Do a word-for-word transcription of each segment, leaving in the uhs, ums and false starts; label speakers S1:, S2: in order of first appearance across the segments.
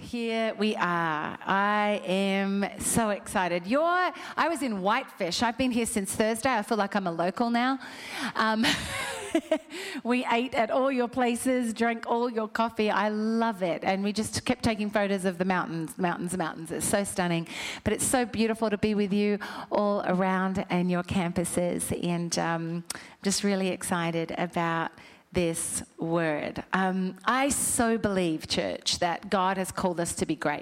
S1: Here we are. I am so excited. You're, I was in Whitefish. I've been here since Thursday. I feel like I'm a local now. Um, we ate at all your places, drank all your coffee. I love it. And we just kept taking photos of the mountains, mountains, mountains. It's so stunning. But it's so beautiful to be with you all around and your campuses. And um, I'm just really excited about this word. Um, I so believe, church, that God has called us to be great.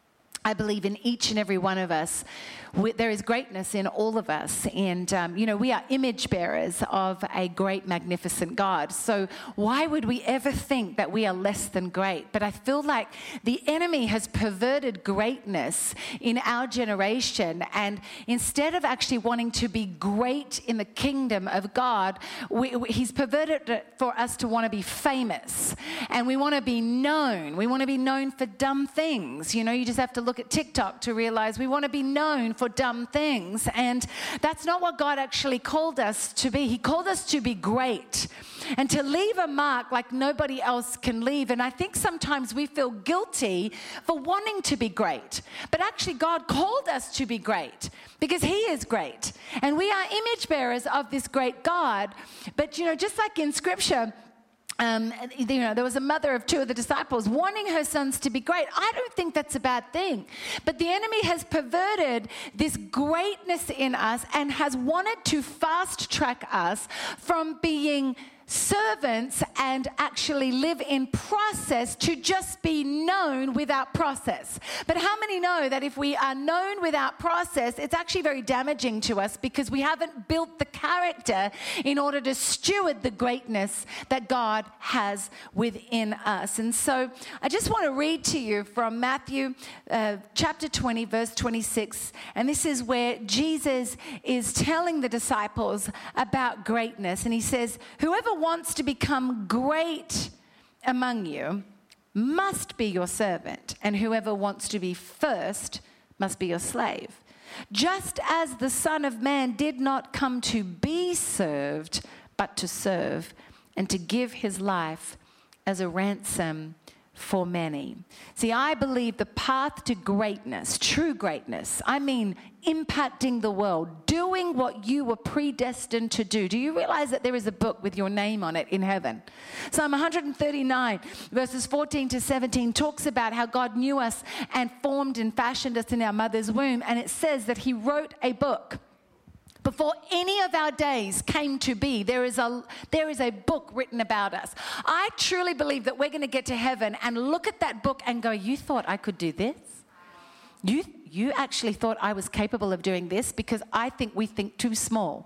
S1: I believe in each and every one of us, we, there is greatness in all of us. And, um, you know, we are image bearers of a great, magnificent God. So why would we ever think that we are less than great? But I feel like the enemy has perverted greatness in our generation. And instead of actually wanting to be great in the kingdom of God, we, we, he's perverted it for us to want to be famous. And we want to be known. We want to be known for dumb things. You know, you just have to look at TikTok to realize we want to be known for dumb things. And that's not what God actually called us to be. He called us to be great and to leave a mark like nobody else can leave. And I think sometimes we feel guilty for wanting to be great. But actually God called us to be great because he is great. And we are image bearers of this great God. But, you know, just like in Scripture, Um, you know, there was a mother of two of the disciples wanting her sons to be great. I don't think that's a bad thing. But the enemy has perverted this greatness in us and has wanted to fast track us from being servants and actually live in process to just be known without process. But how many know that if we are known without process, it's actually very damaging to us because we haven't built the character in order to steward the greatness that God has within us. And so I just want to read to you from Matthew uh, chapter twenty, verse twenty-six. And this is where Jesus is telling the disciples about greatness. And he says, whoever wants to become great among you must be your servant, and whoever wants to be first must be your slave. Just as the Son of Man did not come to be served, but to serve, and to give his life as a ransom for many. See, I believe the path to greatness, true greatness, I mean impacting the world, doing what you were predestined to do. Do you realize that there is a book with your name on it in heaven? Psalm one thirty-nine, verses fourteen to seventeen, talks about how God knew us and formed and fashioned us in our mother's womb. And it says that he wrote a book. Before any of our days came to be, there is a there is a book written about us. I truly believe that we're going to get to heaven and look at that book and go, you thought I could do this? You, you actually thought I was capable of doing this? Because I think we think too small.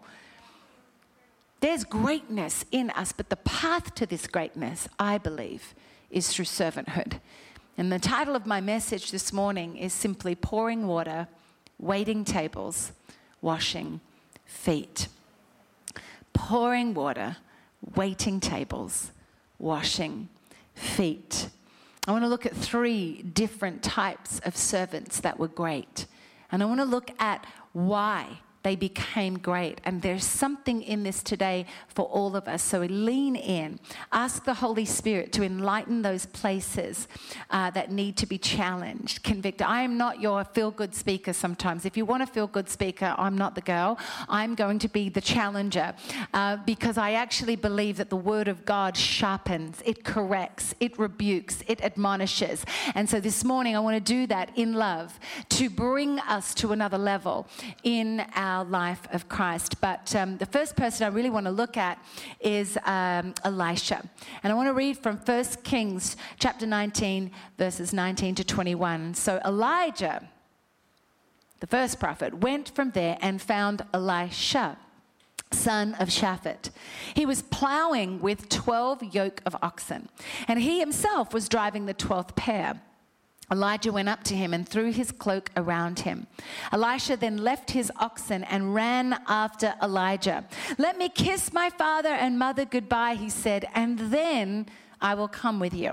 S1: There's greatness in us, but the path to this greatness, I believe, is through servanthood. And the title of my message this morning is simply pouring water, waiting tables, washing feet. Pouring water, waiting tables, washing feet. I want to look at three different types of servants that were great. And I want to look at why they became great. And there's something in this today for all of us. So we lean in, ask the Holy Spirit to enlighten those places uh, that need to be challenged, convict. I am not your feel-good speaker sometimes. If you want a feel-good speaker, I'm not the girl. I'm going to be the challenger uh, because I actually believe that the Word of God sharpens, it corrects, it rebukes, it admonishes. And so this morning I want to do that in love to bring us to another level in our Our life of Christ. But um, the first person I really want to look at is um, Elisha. And I want to read from First Kings chapter nineteen, verses nineteen to twenty-one. So Elijah, the first prophet, went from there and found Elisha, son of Shaphat. He was plowing with twelve yoke of oxen, and he himself was driving the twelfth pair. Elijah went up to him and threw his cloak around him. Elisha then left his oxen and ran after Elijah. "Let me kiss my father and mother goodbye," he said, "and then I will come with you."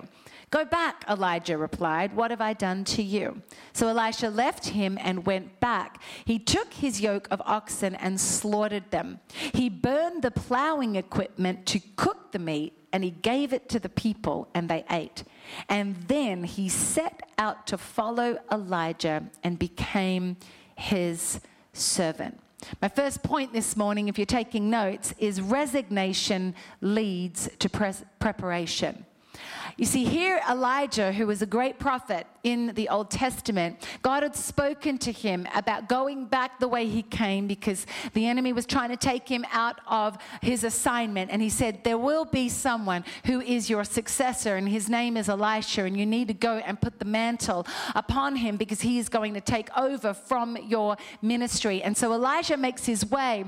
S1: "Go back," Elijah replied. "What have I done to you?" So Elisha left him and went back. He took his yoke of oxen and slaughtered them. He burned the plowing equipment to cook the meat, and he gave it to the people, and they ate. And then he set out to follow Elijah and became his servant. My first point this morning, if you're taking notes, is resignation leads to pres- preparation. You see, here Elijah, who was a great prophet in the Old Testament, God had spoken to him about going back the way he came because the enemy was trying to take him out of his assignment. And he said, there will be someone who is your successor, and his name is Elisha, and you need to go and put the mantle upon him because he is going to take over from your ministry. And so Elijah makes his way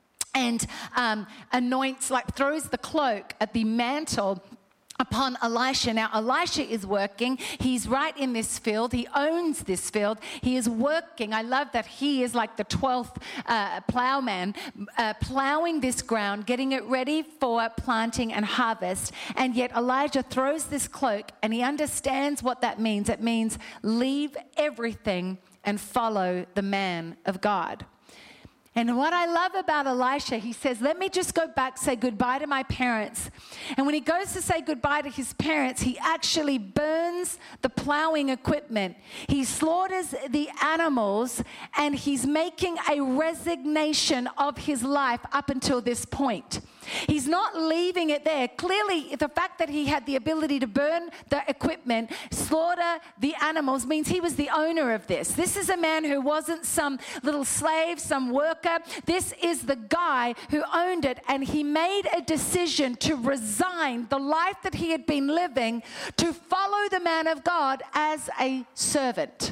S1: and um, anoints, like throws the cloak at the mantle upon Elisha. Now, Elisha is working. He's right in this field. He owns this field. He is working. I love that he is like the twelfth uh, plowman, uh, plowing this ground, getting it ready for planting and harvest. And yet Elijah throws this cloak, and he understands what that means. It means leave everything and follow the man of God. And what I love about Elisha, he says, let me just go back, say goodbye to my parents. And when he goes to say goodbye to his parents, he actually burns the plowing equipment. He slaughters the animals, and he's making a resignation of his life up until this point. He's not leaving it there. Clearly, the fact that he had the ability to burn the equipment, slaughter the animals, means he was the owner of this. This is a man who wasn't some little slave, some worker. This is the guy who owned it, and he made a decision to resign the life that he had been living to follow the man of God as a servant.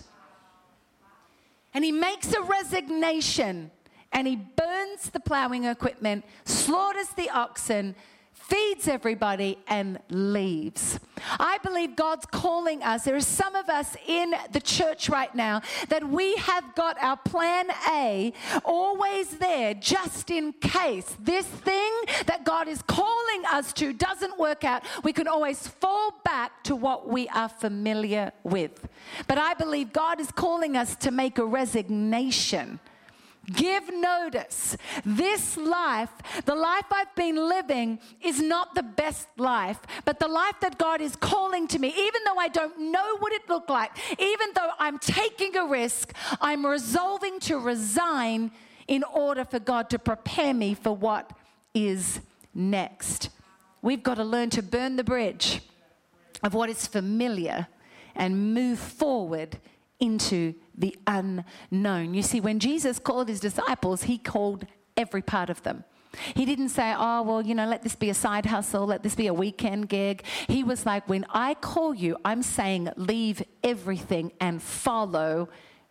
S1: And he makes a resignation. And he burns the plowing equipment, slaughters the oxen, feeds everybody, and leaves. I believe God's calling us. There are some of us in the church right now that we have got our plan A always there just in case this thing that God is calling us to doesn't work out. We can always fall back to what we are familiar with. But I believe God is calling us to make a resignation. Give notice. This life, the life I've been living, is not the best life, but the life that God is calling to me, even though I don't know what it looked like, even though I'm taking a risk, I'm resolving to resign in order for God to prepare me for what is next. We've got to learn to burn the bridge of what is familiar and move forward into the unknown. You see, when Jesus called his disciples, he called every part of them. He didn't say, oh, well, you know, let this be a side hustle, let this be a weekend gig. He was like, when I call you, I'm saying leave everything and follow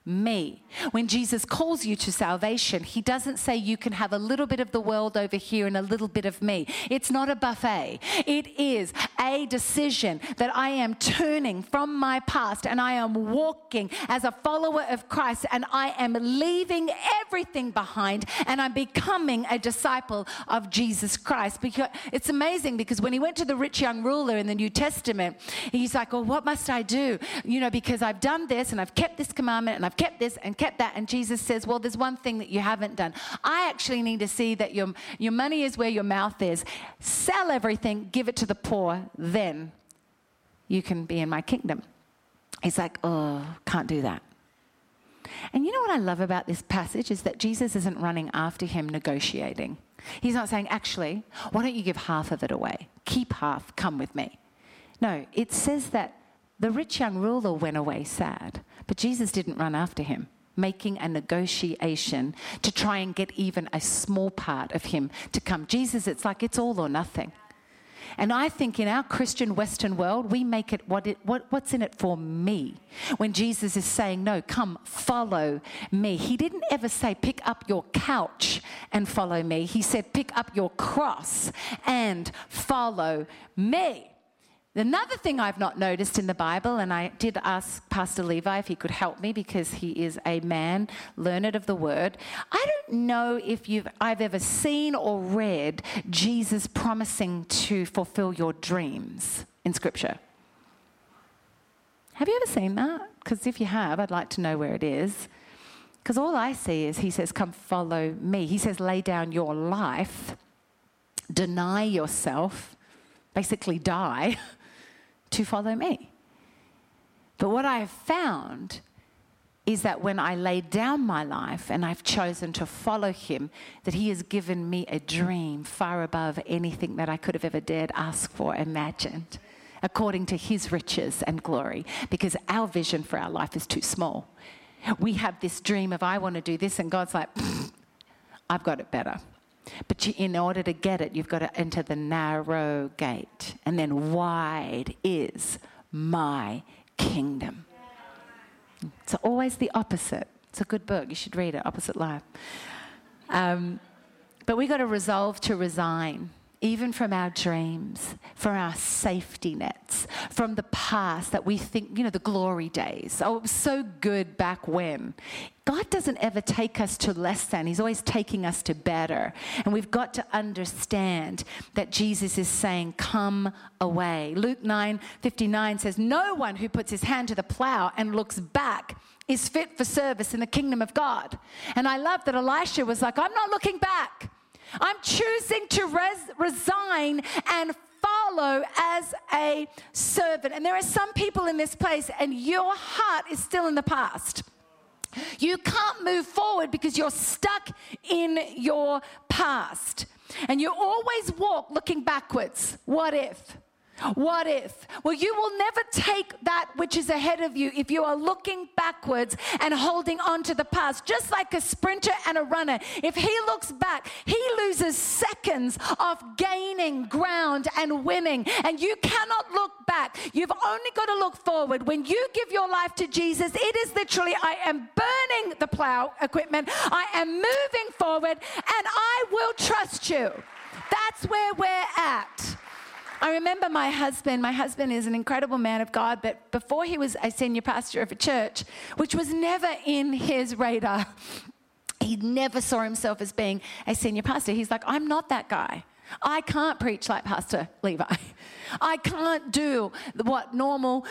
S1: me. When Jesus calls you to salvation, he doesn't say you can have a little bit of the world over here and a little bit of me. It's not a buffet. It is a decision that I am turning from my past and I am walking as a follower of Christ, and I am leaving everything behind and I'm becoming a disciple of Jesus Christ. Because it's amazing, because when he went to the rich young ruler in the New Testament, he's like, well, what must I do? You know, because I've done this and I've kept this commandment and I've kept this and kept that. And Jesus says, well, there's one thing that you haven't done. I actually need to see that your, your money is where your mouth is. Sell everything, give it to the poor, then you can be in my kingdom. He's like, oh, can't do that. And you know what I love about this passage is that Jesus isn't running after him negotiating. He's not saying, actually, why don't you give half of it away? Keep half, come with me. No, it says that the rich young ruler went away sad, but Jesus didn't run after him, making a negotiation to try and get even a small part of him to come. Jesus, it's like it's all or nothing. And I think in our Christian Western world, we make it, what it what, what's in it for me? When Jesus is saying, no, come, follow me. He didn't ever say, pick up your couch and follow me. He said, pick up your cross and follow me. Another thing I've not noticed in the Bible, and I did ask Pastor Levi if he could help me because he is a man learned of the word. I don't know if you've I've ever seen or read Jesus promising to fulfill your dreams in Scripture. Have you ever seen that? Because if you have, I'd like to know where it is. Because all I see is he says, come follow me. He says, lay down your life, deny yourself, basically die, to follow me. But what I have found is that when I lay down my life and I've chosen to follow him, that he has given me a dream far above anything that I could have ever dared ask for, imagined, according to his riches and glory, because our vision for our life is too small. We have this dream of, I want to do this, and God's like, I've got it better. But you, in order to get it, you've got to enter the narrow gate, and then wide is my kingdom. It's always the opposite. It's a good book. You should read it, Opposite Life. Um, but we got to resolve to resign, even from our dreams, from our safety nets, from the past that we think, you know, the glory days. Oh, it was so good back when. God doesn't ever take us to less than. He's always taking us to better. And we've got to understand that Jesus is saying, come away. Luke nine fifty-nine says, no one who puts his hand to the plow and looks back is fit for service in the kingdom of God. And I love that Elisha was like, I'm not looking back. I'm choosing to res- resign and follow as a servant. And there are some people in this place, and your heart is still in the past. You can't move forward because you're stuck in your past. And you always walk looking backwards. What if? What if? Well, you will never take that which is ahead of you if you are looking backwards and holding on to the past. Just like a sprinter and a runner, if he looks back, he loses seconds of gaining ground and winning. And you cannot look back. You've only got to look forward. When you give your life to Jesus, it is literally, I am burning the plow equipment. I am moving forward, and I will trust you. That's where we're at. I remember my husband, my husband is an incredible man of God, but before he was a senior pastor of a church, which was never in his radar, he never saw himself as being a senior pastor. He's like, I'm not that guy. I can't preach like Pastor Levi. I can't do what normal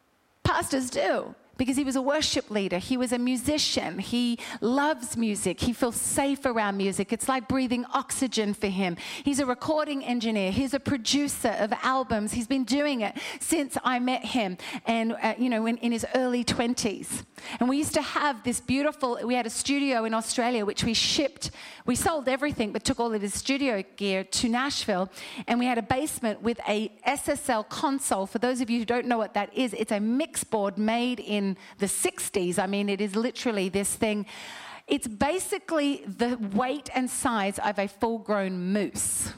S1: pastors do. Because he was a worship leader. He was a musician. He loves music. He feels safe around music. It's like breathing oxygen for him. He's a recording engineer. He's a producer of albums. He's been doing it since I met him, and uh, you know, in, in his early twenties. And we used to have this beautiful, we had a studio in Australia, which we shipped. We sold everything, but took all of his studio gear to Nashville. And we had a basement with a S S L console. For those of you who don't know what that is, it's a mix board made in the sixties. I mean, it is literally this thing. It's basically the weight and size of a full-grown moose.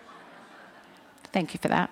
S1: Thank you for that.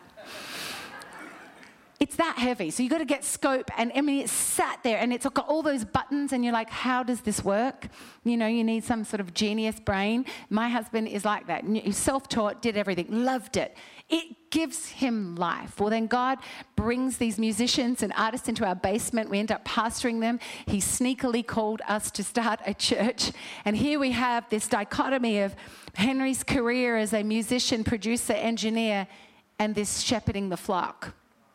S1: It's that heavy. So you got to get scope. And I mean, it's sat there and it's got all those buttons and you're like, how does this work? You know, you need some sort of genius brain. My husband is like that. He's self-taught, did everything, loved it. It gives him life. Well, then God brings these musicians and artists into our basement. We end up pastoring them. He sneakily called us to start a church. And here we have this dichotomy of Henry's career as a musician, producer, engineer, and this shepherding the flock.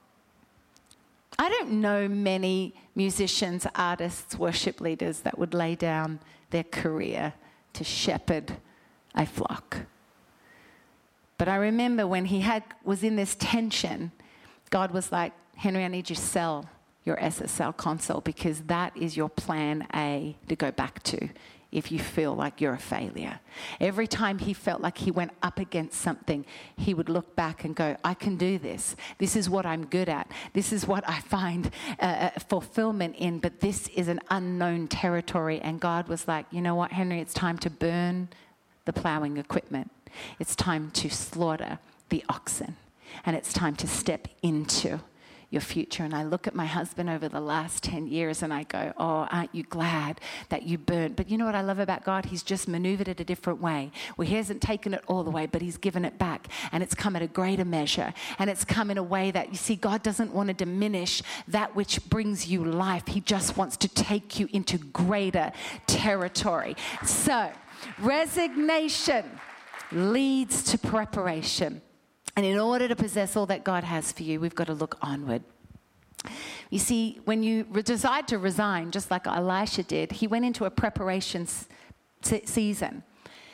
S1: I don't know many musicians, artists, worship leaders that would lay down their career to shepherd a flock. But I remember when he had was in this tension, God was like, Henry, I need you to sell your S S L console because that is your plan A to go back to if you feel like you're a failure. Every time he felt like he went up against something, he would look back and go, I can do this. This is what I'm good at. This is what I find uh, fulfillment in, but this is an unknown territory. And God was like, you know what, Henry, it's time to burn the plowing equipment. It's time to slaughter the oxen. And it's time to step into your future. And I look at my husband over the last ten years and I go, oh, aren't you glad that you burnt? But you know what I love about God? He's just maneuvered it a different way. Well, he hasn't taken it all the way, but he's given it back. And it's come at a greater measure. And it's come in a way that, you see, God doesn't want to diminish that which brings you life. He just wants to take you into greater territory. So, resignation leads to preparation. And in order to possess all that God has for you, we've got to look onward. You see, when you decide to resign, just like Elisha did, he went into a preparation se- season.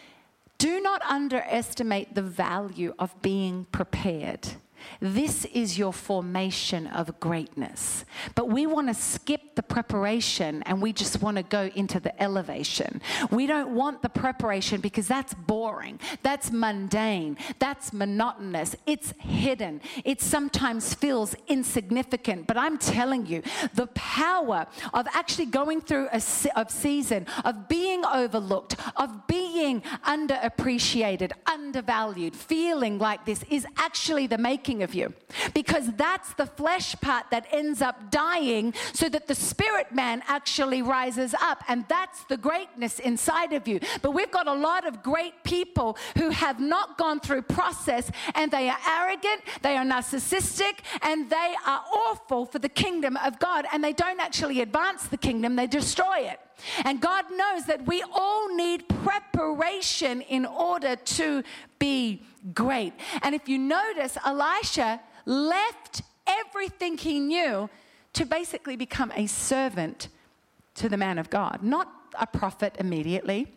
S1: Do not underestimate the value of being prepared. This is your formation of greatness. But we want to skip the preparation and we just want to go into the elevation. We don't want the preparation because that's boring. That's mundane. That's monotonous. It's hidden. It sometimes feels insignificant. But I'm telling you, the power of actually going through a se- of season, of being overlooked, of being underappreciated, undervalued, feeling like this is actually the making of you, because that's the flesh part that ends up dying so that the spirit man actually rises up, and that's the greatness inside of you. But we've got a lot of great people who have not gone through process, and they are arrogant, they are narcissistic, and they are awful for the kingdom of God, and they don't actually advance the kingdom, they destroy it. And God knows that we all need preparation in order to be great. And if you notice, Elisha left everything he knew to basically become a servant to the man of God. Not a prophet immediately,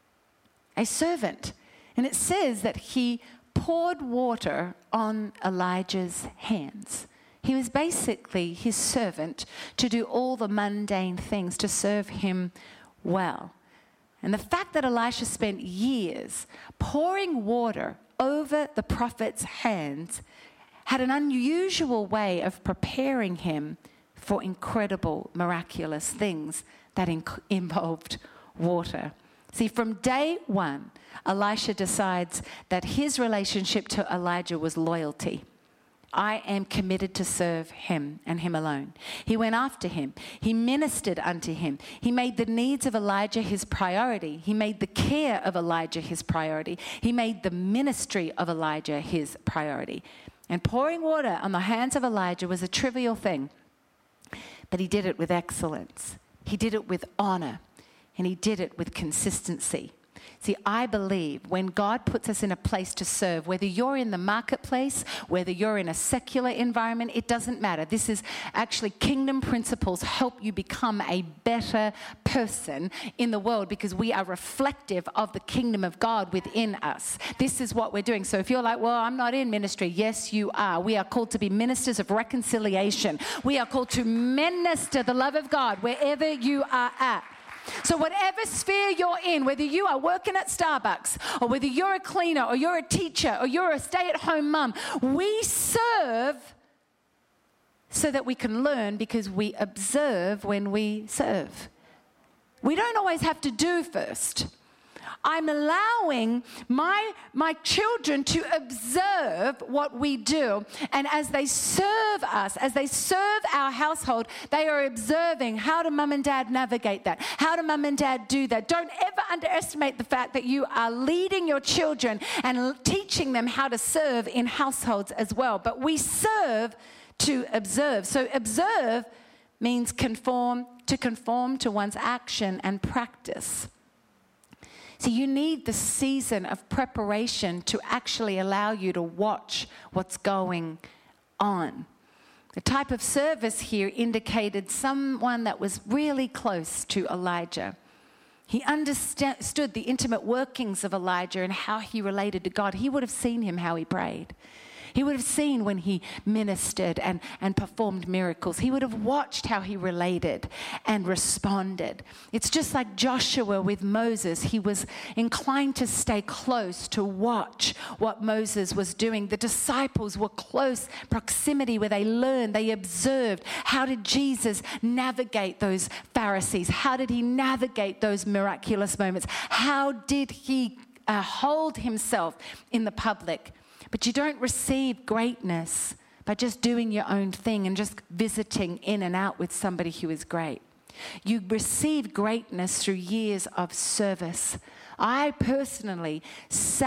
S1: a servant. And it says that he poured water on Elijah's hands. He was basically his servant to do all the mundane things, to serve him well. And the fact that Elisha spent years pouring water over the prophet's hands had an unusual way of preparing him for incredible, miraculous things that inc- involved water. See, from day one, Elisha decides that his relationship to Elijah was loyalty. I am committed to serve him and him alone. He went after him. He ministered unto him. He made the needs of Elijah his priority. He made the care of Elijah his priority. He made the ministry of Elijah his priority. And pouring water on the hands of Elijah was a trivial thing, but he did it with excellence. He did it with honor, and he did it with consistency. See, I believe when God puts us in a place to serve, whether you're in the marketplace, whether you're in a secular environment, it doesn't matter. This is actually kingdom principles help you become a better person in the world because we are reflective of the kingdom of God within us. This is what we're doing. So if you're like, well, I'm not in ministry. Yes, you are. We are called to be ministers of reconciliation. We are called to minister the love of God wherever you are at. So whatever sphere you're in, whether you are working at Starbucks or whether you're a cleaner or you're a teacher or you're a stay-at-home mum, we serve so that we can learn because we observe when we serve. We don't always have to do first. I'm allowing my, my children to observe what we do. And as they serve us, as they serve our household, they are observing how do mum and dad navigate that? How do mum and dad do that? Don't ever underestimate the fact that you are leading your children and teaching them how to serve in households as well. But we serve to observe. So observe means conform, to conform to one's action and practice. So you need the season of preparation to actually allow you to watch what's going on. The type of service here indicated someone that was really close to Elijah. He understood the intimate workings of Elijah and how he related to God. He would have seen him how he prayed. He would have seen when he ministered and, and performed miracles. He would have watched how he related and responded. It's just like Joshua with Moses. He was inclined to stay close to watch what Moses was doing. The disciples were close proximity where they learned, they observed. How did Jesus navigate those Pharisees? How did he navigate those miraculous moments? How did he uh, hold himself in the public? But you don't receive greatness by just doing your own thing and just visiting in and out with somebody who is great. You receive greatness through years of service. I personally sat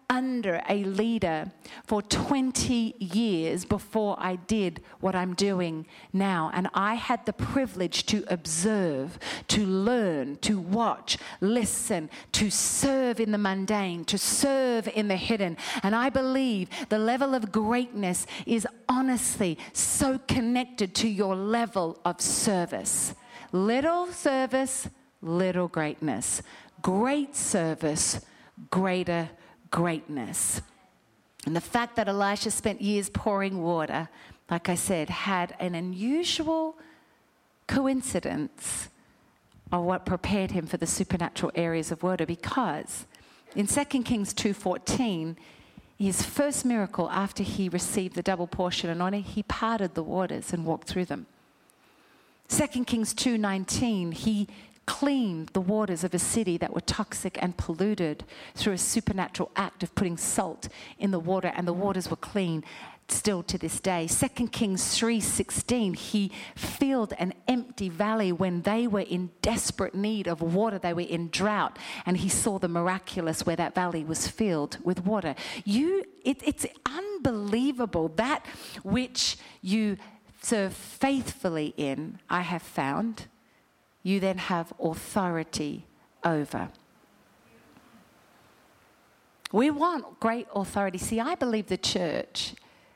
S1: under a leader for twenty years before I did what I'm doing now. And I had the privilege to observe, to learn, to watch, listen, to serve in the mundane, to serve in the hidden. And I believe the level of greatness is honestly so connected to your level of service. Little service, little greatness. Great service, greater greatness. And the fact that Elisha spent years pouring water, like I said, had an unusual coincidence of what prepared him for the supernatural areas of water, because in Second Kings two fourteen, his first miracle after he received the double portion anointing, he parted the waters and walked through them. Second Kings two nineteen, he cleaned the waters of a city that were toxic and polluted through a supernatural act of putting salt in the water, and the waters were clean still to this day. Second Kings three sixteen, he filled an empty valley when they were in desperate need of water. They were in drought, and he saw the miraculous where that valley was filled with water. You, it, it's unbelievable that which you serve faithfully in, I have found, you then have authority over. We want great authority. See, I believe the church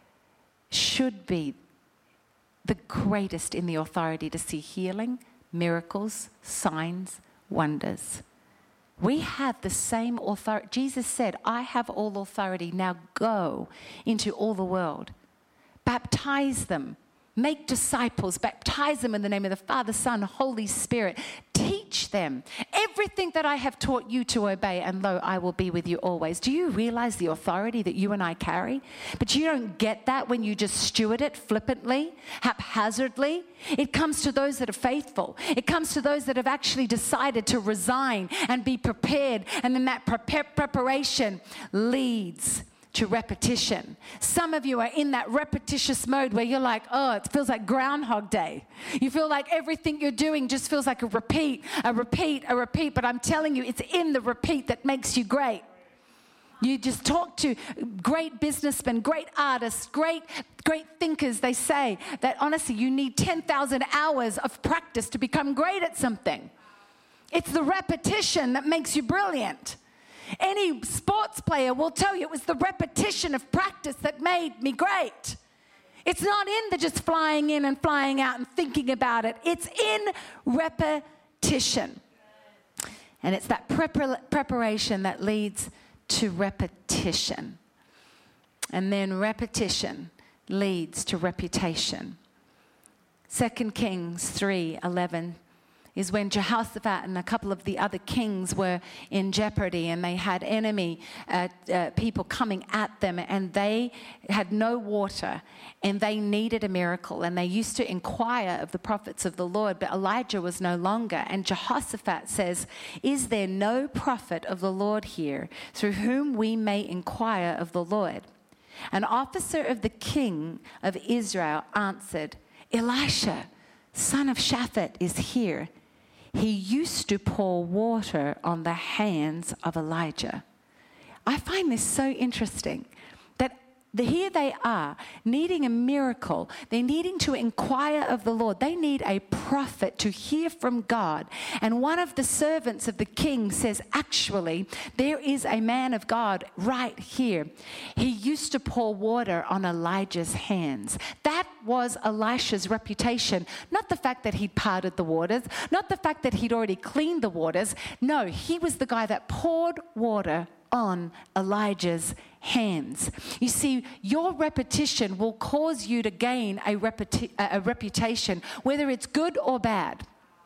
S1: should be the greatest in the authority to see healing, miracles, signs, wonders. We have the same authority. Jesus said, I have all authority. Now go into all the world. Baptize them. Make disciples, baptize them in the name of the Father, Son, Holy Spirit. Teach them everything that I have taught you to obey, and lo, I will be with you always. Do you realize the authority that you and I carry? But you don't get that when you just steward it flippantly, haphazardly. It comes to those that are faithful. It comes to those that have actually decided to resign and be prepared, and then that prepare, preparation leads to repetition. Some of you are in that repetitious mode where you're like, oh, it feels like Groundhog Day. You feel like everything you're doing just feels like a repeat, a repeat, a repeat. But I'm telling you, it's in the repeat that makes you great. You just talk to great businessmen, great artists, great, great thinkers. They say that honestly, you need ten thousand hours of practice to become great at something. It's the repetition that makes you brilliant. Any sports player will tell you it was the repetition of practice that made me great. It's not in the just flying in and flying out and thinking about it. It's in repetition. And it's that prepar- preparation that leads to repetition. And then repetition leads to reputation. Second Kings three eleven is when Jehoshaphat and a couple of the other kings were in jeopardy, and they had enemy uh, uh, people coming at them, and they had no water, and they needed a miracle, and they used to inquire of the prophets of the Lord, but Elijah was no longer. And Jehoshaphat says, is there no prophet of the Lord here through whom we may inquire of the Lord? An officer of the king of Israel answered, Elisha, son of Shaphat, is here. He used to pour water on the hands of Elijah. I find this so interesting that the, here they are needing a miracle. They're needing to inquire of the Lord. They need a prophet to hear from God. And one of the servants of the king says, actually, there is a man of God right here. He used to pour water on Elijah's hands. That was Elisha's reputation. Not the fact that he'd parted the waters, not the fact that he'd already cleaned the waters. No, he was the guy that poured water on Elijah's hands. You see, your repetition will cause you to gain a, repeti- a reputation, whether it's good or bad.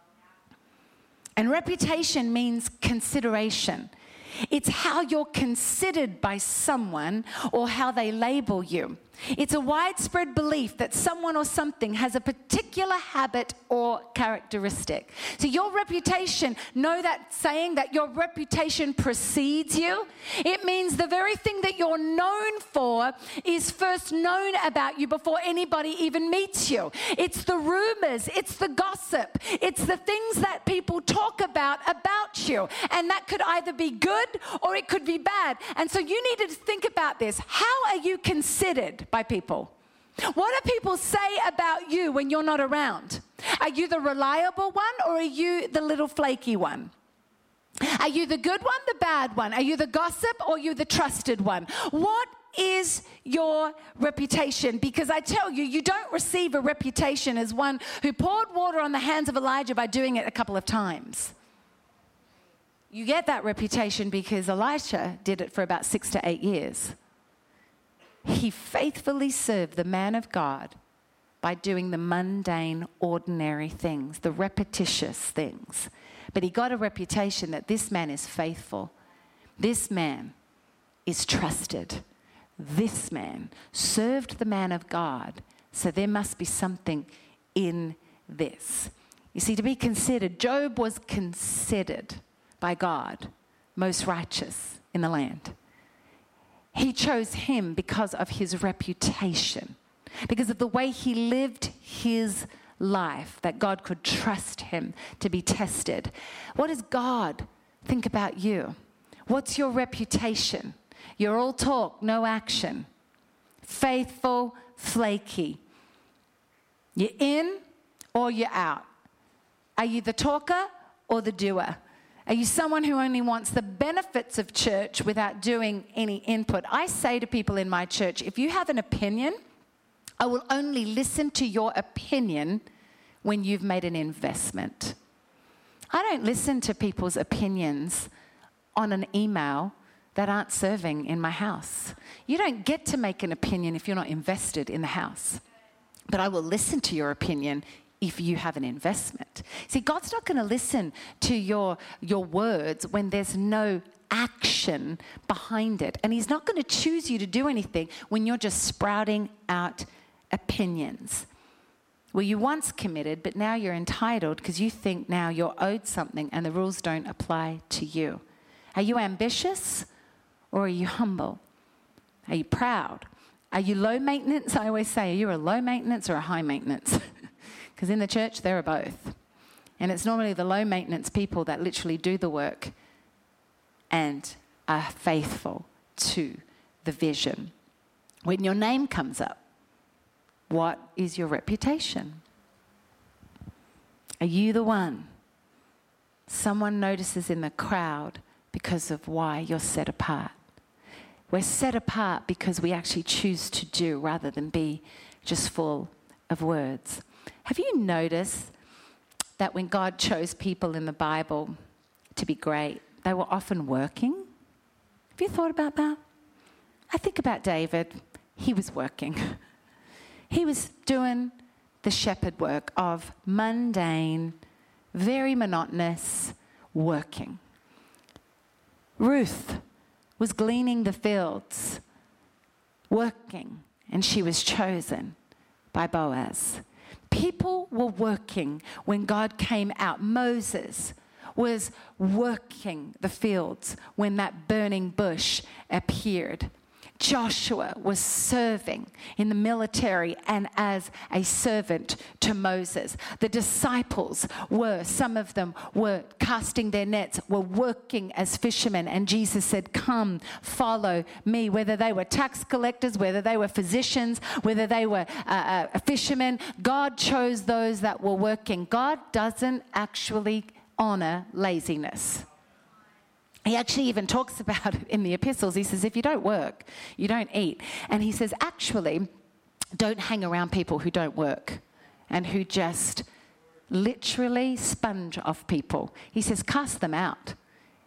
S1: And reputation means consideration. It's how you're considered by someone or how they label you. It's a widespread belief that someone or something has a particular habit or characteristic. So your reputation, know that saying that your reputation precedes you? It means the very thing that you're known for is first known about you before anybody even meets you. It's the rumors, it's the gossip, it's the things that people talk about about you. And that could either be good or it could be bad. And so you need to think about this. How are you considered by people? What do people say about you when you're not around? Are you the reliable one or are you the little flaky one? Are you the good one, the bad one? Are you the gossip or are you the trusted one? What is your reputation? Because I tell you, you don't receive a reputation as one who poured water on the hands of Elijah by doing it a couple of times. You get that reputation because Elisha did it for about six to eight years. He faithfully served the man of God by doing the mundane, ordinary things, the repetitious things. But he got a reputation that this man is faithful. This man is trusted. This man served the man of God. So there must be something in this. You see, to be considered, Job was considered by God most righteous in the land. He chose him because of his reputation, because of the way he lived his life, that God could trust him to be tested. What does God think about you? What's your reputation? You're all talk, no action. Faithful, flaky. You're in or you're out. Are you the talker or the doer? Are you someone who only wants the benefits of church without doing any input? I say to people in my church, if you have an opinion, I will only listen to your opinion when you've made an investment. I don't listen to people's opinions on an email that aren't serving in my house. You don't get to make an opinion if you're not invested in the house. But I will listen to your opinion if you have an investment. See, God's not going to listen to your, your words when there's no action behind it. And he's not going to choose you to do anything when you're just sprouting out opinions. Were you once committed, but now you're entitled because you think now you're owed something and the rules don't apply to you? Are you ambitious or are you humble? Are you proud? Are you low maintenance? I always say, are you a low maintenance or a high maintenance? Because in the church, there are both. And it's normally the low maintenance people that literally do the work and are faithful to the vision. When your name comes up, what is your reputation? Are you the one someone notices in the crowd because of why you're set apart? We're set apart because we actually choose to do rather than be just full of words. Have you noticed that when God chose people in the Bible to be great, they were often working? Have you thought about that? I think about David. He was working. He was doing the shepherd work of mundane, very monotonous working. Ruth was gleaning the fields, working, and she was chosen by Boaz. People were working when God came out. Moses was working the fields when that burning bush appeared. Joshua was serving in the military and as a servant to Moses. The disciples were, some of them were casting their nets, were working as fishermen. And Jesus said, come, follow me. Whether they were tax collectors, whether they were physicians, whether they were uh, uh, fishermen, God chose those that were working. God doesn't actually honor laziness. He actually even talks about it in the epistles. He says, if you don't work, you don't eat. And he says, actually, don't hang around people who don't work and who just literally sponge off people. He says, cast them out.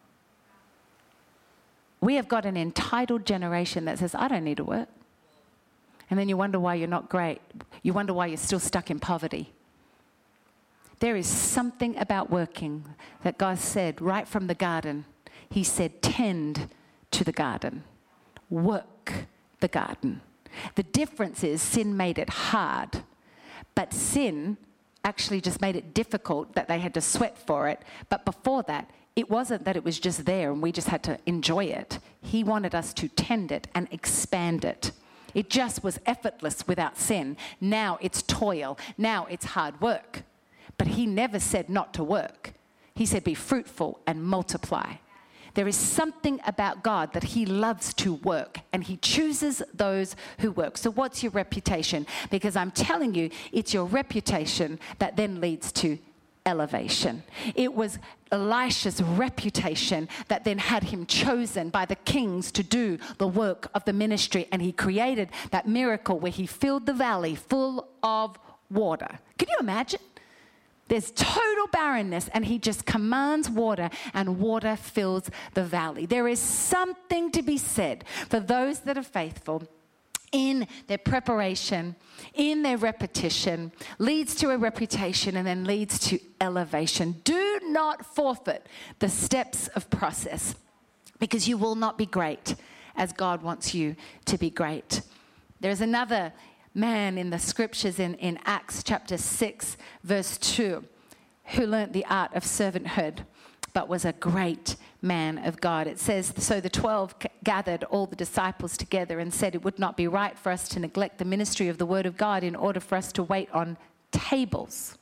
S1: We have got an entitled generation that says, I don't need to work. And then you wonder why you're not great. You wonder why you're still stuck in poverty. There is something about working that God said right from the garden. He said, tend to the garden, work the garden. The difference is sin made it hard, but sin actually just made it difficult that they had to sweat for it. But before that, it wasn't that it was just there and we just had to enjoy it. He wanted us to tend it and expand it. It just was effortless without sin. Now it's toil. Now it's hard work. But he never said not to work. He said, be fruitful and multiply. There is something about God that he loves to work, and he chooses those who work. So what's your reputation? Because I'm telling you, it's your reputation that then leads to elevation. It was Elisha's reputation that then had him chosen by the kings to do the work of the ministry, and he created that miracle where he filled the valley full of water. Can you imagine? There's total barrenness, and he just commands water, and water fills the valley. There is something to be said for those that are faithful in their preparation, in their repetition, leads to a reputation and then leads to elevation. Do not forfeit the steps of process, because you will not be great as God wants you to be great. There's another man in the scriptures in, in Acts chapter six, verse two, who learnt the art of servanthood, but was a great man of God. It says, so the twelve gathered all the disciples together and said, it would not be right for us to neglect the ministry of the word of God in order for us to wait on tables.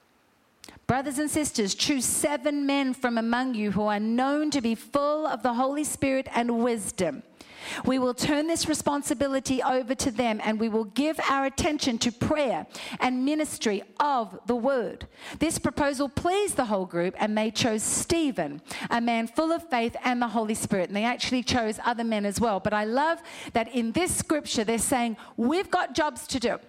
S1: Brothers and sisters, choose seven men from among you who are known to be full of the Holy Spirit and wisdom. We will turn this responsibility over to them, and we will give our attention to prayer and ministry of the word. This proposal pleased the whole group, and they chose Stephen, a man full of faith and the Holy Spirit. And they actually chose other men as well. But I love that in this scripture, they're saying, we've got jobs to do.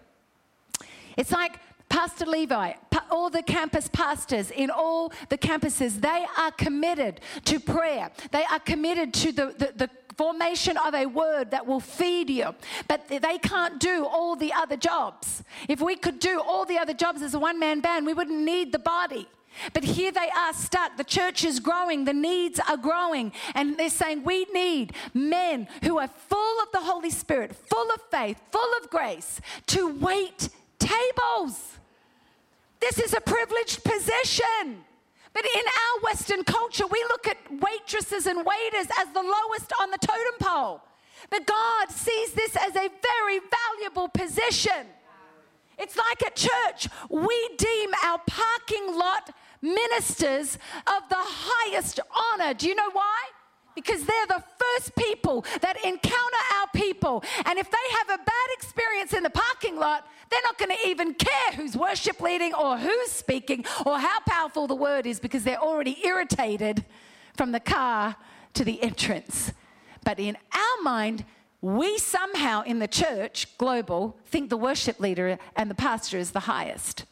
S1: It's like Pastor Levi, all the campus pastors in all the campuses, they are committed to prayer. They are committed to the, the, the formation of a word that will feed you. But they can't do all the other jobs. If we could do all the other jobs as a one-man band, we wouldn't need the body. But here they are stuck. The church is growing. The needs are growing. And they're saying we need men who are full of the Holy Spirit, full of faith, full of grace, to wait tables. This is a privileged position. But in our Western culture, we look at waitresses and waiters as the lowest on the totem pole. But God sees this as a very valuable position. It's like at church, we deem our parking lot ministers of the highest honor. Do you know why? Because they're the first people that encounter our people. And if they have a bad experience in the parking lot, they're not going to even care who's worship leading or who's speaking or how powerful the word is, because they're already irritated from the car to the entrance. But in our mind, we somehow in the church, global, think the worship leader and the pastor is the highest.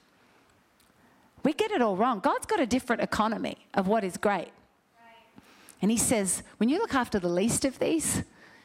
S1: We get it all wrong. God's got a different economy of what is great. And he says, when you look after the least of these,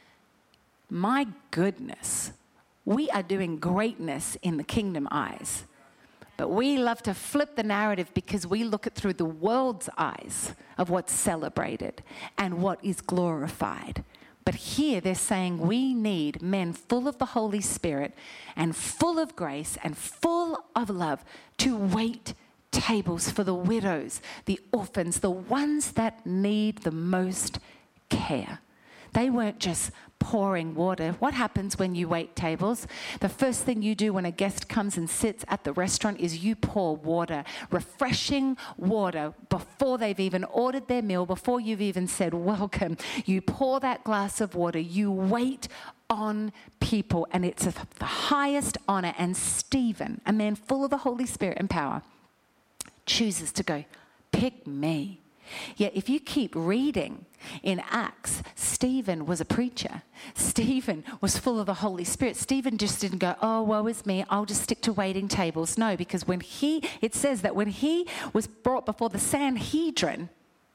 S1: my goodness, we are doing greatness in the kingdom eyes. But we love to flip the narrative because we look at through the world's eyes of what's celebrated and what is glorified. But here they're saying we need men full of the Holy Spirit and full of grace and full of love to wait tables for the widows, the orphans, the ones that need the most care. They weren't just pouring water. What happens when you wait tables? The first thing you do when a guest comes and sits at the restaurant is you pour water, refreshing water, before they've even ordered their meal, before you've even said welcome. You pour that glass of water. You wait on people, and it's of the highest honor. And Stephen, a man full of the Holy Spirit and power, chooses to go, pick me. Yet if you keep reading in Acts, Stephen was a preacher. Stephen was full of the Holy Spirit. Stephen just didn't go, oh, woe is me, I'll just stick to waiting tables. No, because when he, it says that when he was brought before the Sanhedrin,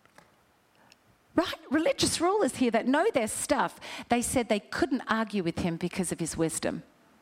S1: right, religious rulers here that know their stuff, they said they couldn't argue with him because of his wisdom.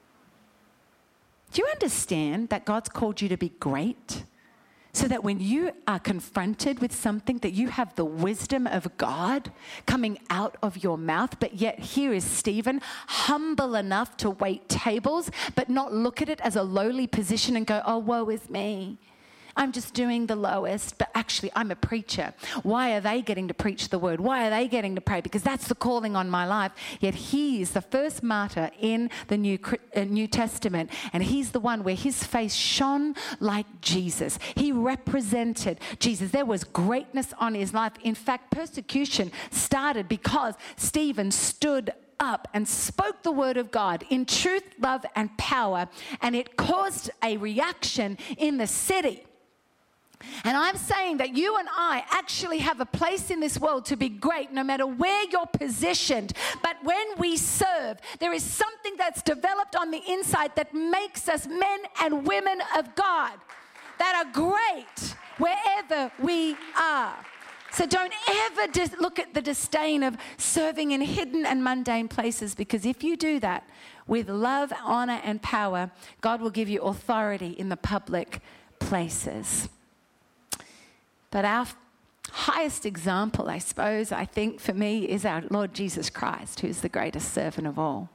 S1: Do you understand that God's called you to be great? So that when you are confronted with something, that you have the wisdom of God coming out of your mouth. But yet here is Stephen, humble enough to wait tables, but not look at it as a lowly position and go, oh, woe is me. I'm just doing the lowest, but actually I'm a preacher. Why are they getting to preach the word? Why are they getting to pray? Because that's the calling on my life. Yet he is the first martyr in the New, uh, New Testament, and he's the one where his face shone like Jesus. He represented Jesus. There was greatness on his life. In fact, persecution started because Stephen stood up and spoke the word of God in truth, love, and power, and it caused a reaction in the city. And I'm saying that you and I actually have a place in this world to be great no matter where you're positioned. But when we serve, there is something that's developed on the inside that makes us men and women of God that are great wherever we are. So don't ever dis- look at the disdain of serving in hidden and mundane places, because if you do that with love, honor, and power, God will give you authority in the public places. But our highest example, I suppose, I think for me, is our Lord Jesus Christ, who's the greatest servant of all.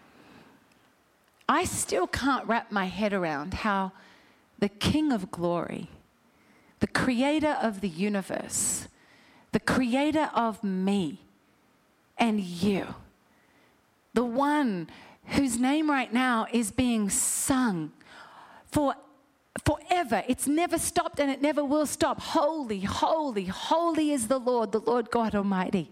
S1: I still can't wrap my head around how the King of Glory, the creator of the universe, the creator of me and you, the one whose name right now is being sung for forever. It's never stopped and it never will stop. Holy, holy, holy is the Lord, the Lord God Almighty.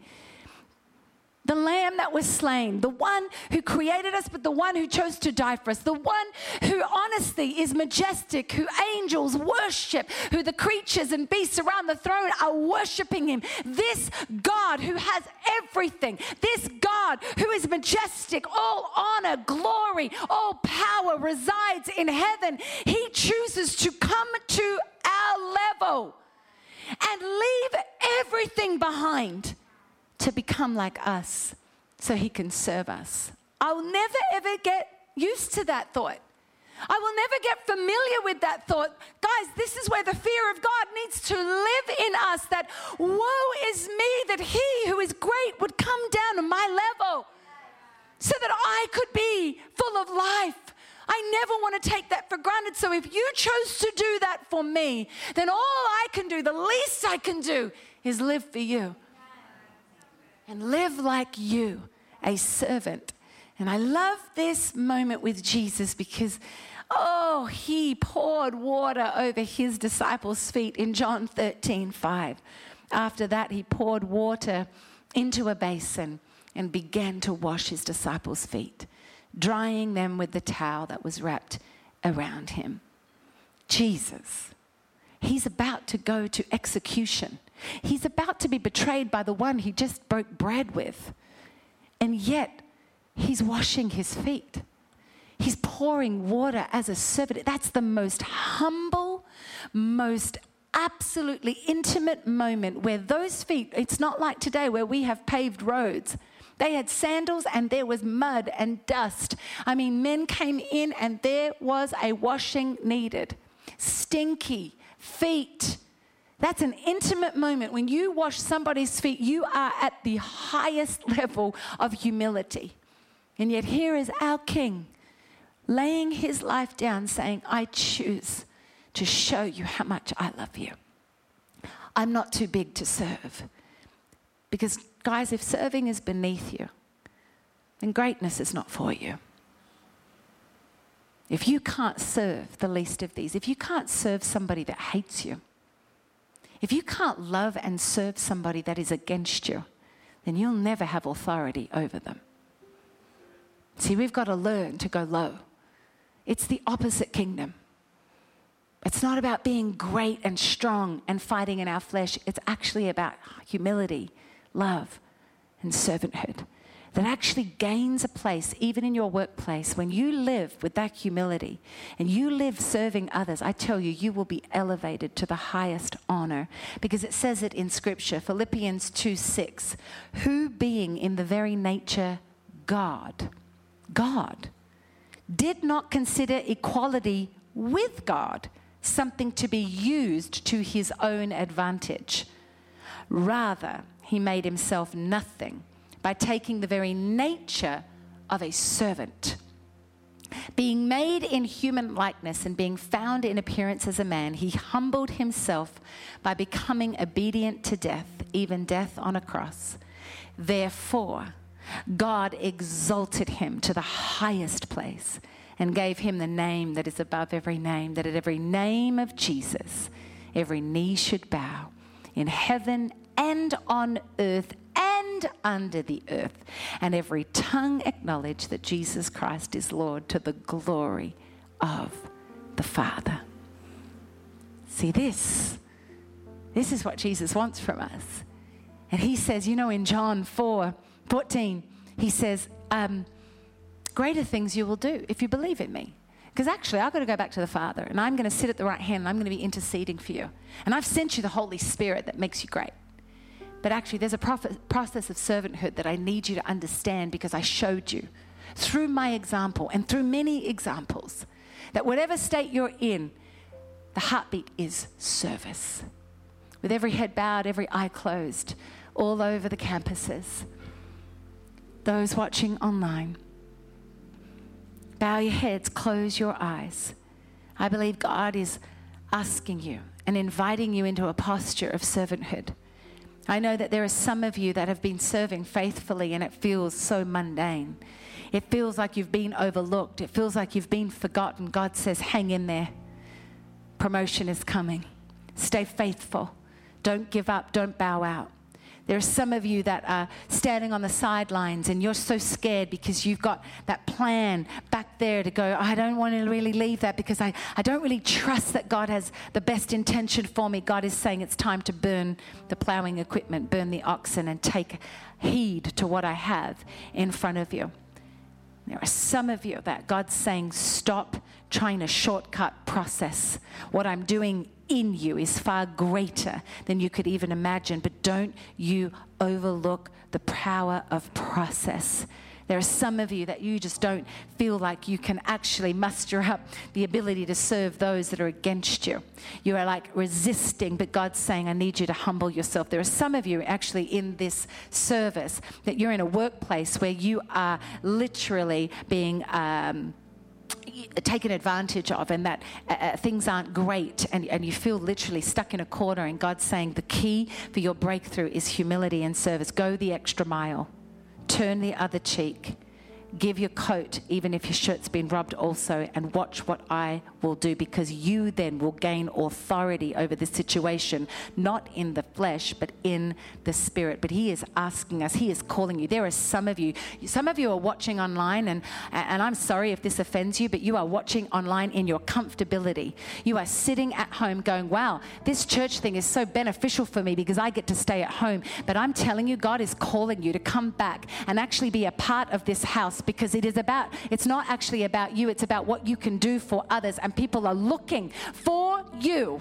S1: The Lamb that was slain, the one who created us, but the one who chose to die for us, the one who honestly is majestic, who angels worship, who the creatures and beasts around the throne are worshiping him. This God who has everything, this God who is majestic, all honor, glory, all power resides in heaven. He chooses to come to our level and leave everything behind to become like us so he can serve us. I will never ever get used to that thought. I will never get familiar with that thought. Guys, this is where the fear of God needs to live in us, that woe is me that he who is great would come down to my level so that I could be full of life. I never want to take that for granted. So if you chose to do that for me, then all I can do, the least I can do, is live for you. And live like you, a servant. And I love this moment with Jesus because, oh, he poured water over his disciples' feet in John thirteen five. After that, he poured water into a basin and began to wash his disciples' feet, drying them with the towel that was wrapped around him. Jesus, he's about to go to execution. He's about to be betrayed by the one he just broke bread with. And yet, he's washing his feet. He's pouring water as a servant. That's the most humble, most absolutely intimate moment where those feet, it's not like today where we have paved roads. They had sandals and there was mud and dust. I mean, men came in and there was a washing needed. Stinky feet. That's an intimate moment. When you wash somebody's feet, you are at the highest level of humility. And yet here is our King laying his life down saying, I choose to show you how much I love you. I'm not too big to serve. Because guys, if serving is beneath you, then greatness is not for you. If you can't serve the least of these, if you can't serve somebody that hates you, if you can't love and serve somebody that is against you, then you'll never have authority over them. See, we've got to learn to go low. It's the opposite kingdom. It's not about being great and strong and fighting in our flesh. It's actually about humility, love, and servanthood that actually gains a place even in your workplace. When you live with that humility and you live serving others, I tell you, you will be elevated to the highest honor, because it says it in Scripture, Philippians two six, who being in the very nature God, God, did not consider equality with God something to be used to his own advantage. Rather, he made himself nothing by taking the very nature of a servant, Being made in human likeness and being found in appearance as a man, he humbled himself by becoming obedient to death, even death on a cross. Therefore, God exalted him to the highest place and gave him the name that is above every name, that at every name of Jesus, every knee should bow in heaven and on earth and under the earth, and every tongue acknowledge that Jesus Christ is Lord, to the glory of the Father. See, this, this is what Jesus wants from us. And he says, you know, in John four fourteen, he says, um, greater things you will do if you believe in me. Because actually, I've got to go back to the Father, and I'm going to sit at the right hand, and I'm going to be interceding for you. And I've sent you the Holy Spirit that makes you great. But actually, there's a process of servanthood that I need you to understand, because I showed you through my example and through many examples that whatever state you're in, the heartbeat is service. With every head bowed, every eye closed, all over the campuses. Those watching online, bow your heads, close your eyes. I believe God is asking you and inviting you into a posture of servanthood. I know that there are some of you that have been serving faithfully and it feels so mundane. It feels like you've been overlooked. It feels like you've been forgotten. God says, hang in there. Promotion is coming. Stay faithful. Don't give up. Don't bow out. There are some of you that are standing on the sidelines and you're so scared because you've got that plan back there to go, I don't want to really leave that because I, I don't really trust that God has the best intention for me. God is saying it's time to burn the plowing equipment, burn the oxen, and take heed to what I have in front of you. There are some of you that God's saying, stop trying to shortcut process. What I'm doing in you is far greater than you could even imagine, but don't you overlook the power of process. There are some of you that you just don't feel like you can actually muster up the ability to serve those that are against you. You are like resisting, but God's saying, I need you to humble yourself. There are some of you actually in this service that you're in a workplace where you are literally being um, taken advantage of, and that uh, things aren't great, and, and you feel literally stuck in a corner, and God's saying the key for your breakthrough is humility and service. Go the extra mile. Turn the other cheek. Give your coat, even if your shirt's been rubbed also, and watch what I will do, because you then will gain authority over the situation, not in the flesh, but in the spirit. But he is asking us, he is calling you. There are some of you, some of you are watching online, and, and I'm sorry if this offends you, but you are watching online in your comfortability. You are sitting at home going, wow, this church thing is so beneficial for me because I get to stay at home. But I'm telling you, God is calling you to come back and actually be a part of this house, because it is about, it's not actually about you, it's about what you can do for others, and people are looking for you.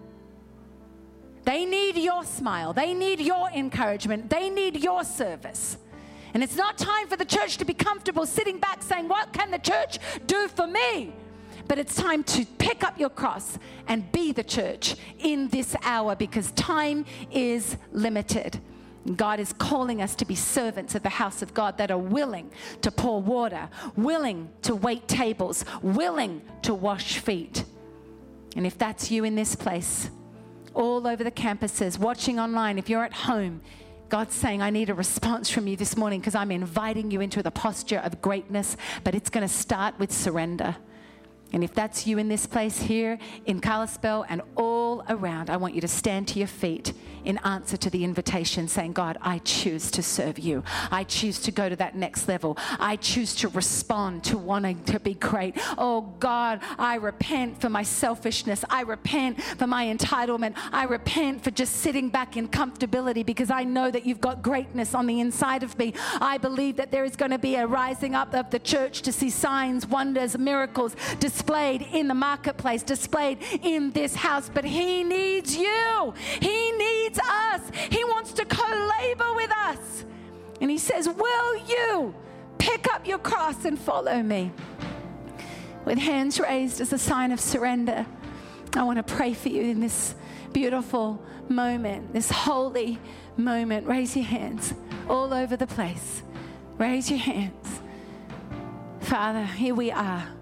S1: They need your smile, they need your encouragement, they need your service. And it's not time for the church to be comfortable sitting back saying, what can the church do for me? But it's time to pick up your cross and be the church in this hour, because time is limited. God is calling us to be servants of the house of God that are willing to pour water, willing to wait tables, willing to wash feet. And if that's you in this place, all over the campuses, watching online, if you're at home, God's saying, I need a response from you this morning, because I'm inviting you into the posture of greatness, but it's going to start with surrender. And if that's you in this place here in Kalispell and all around, I want you to stand to your feet in answer to the invitation, saying, God, I choose to serve you. I choose to go to that next level. I choose to respond to wanting to be great. Oh God, I repent for my selfishness. I repent for my entitlement. I repent for just sitting back in comfortability, because I know that you've got greatness on the inside of me. I believe that there is going to be a rising up of the church to see signs, wonders, miracles displayed in the marketplace, displayed in this house. But he needs you. He needs us. He wants to co-labor with us. And he says, will you pick up your cross and follow me? With hands raised as a sign of surrender, I want to pray for you in this beautiful moment, this holy moment. Raise your hands all over the place. Raise your hands. Father, here we are.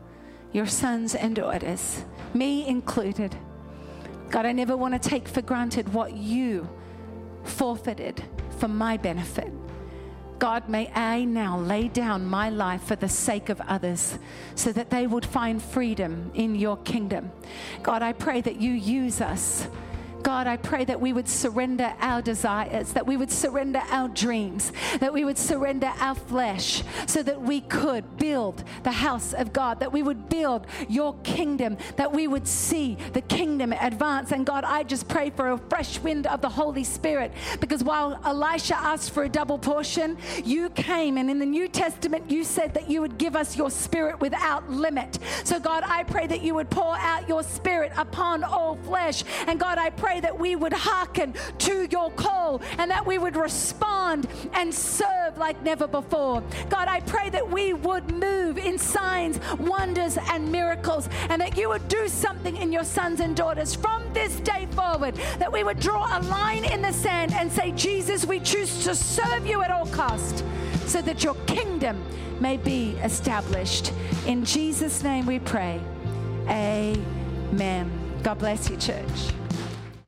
S1: your sons and daughters, me included. God, I never want to take for granted what you forfeited for my benefit. God, may I now lay down my life for the sake of others so that they would find freedom in your kingdom. God, I pray that you use us. God, I pray that we would surrender our desires, that we would surrender our dreams, that we would surrender our flesh so that we could build the house of God, that we would build your kingdom, that we would see the kingdom advance. And God, I just pray for a fresh wind of the Holy Spirit, because while Elisha asked for a double portion, you came, and in the New Testament, you said that you would give us your spirit without limit. So God, I pray that you would pour out your spirit upon all flesh. And God, I pray that we would hearken to your call and that we would respond and serve like never before. God, I pray that we would move in signs, wonders, and miracles, and that you would do something in your sons and daughters from this day forward, that we would draw a line in the sand and say, Jesus, we choose to serve you at all cost so that your kingdom may be established. In Jesus' name we pray. Amen. God bless you, church.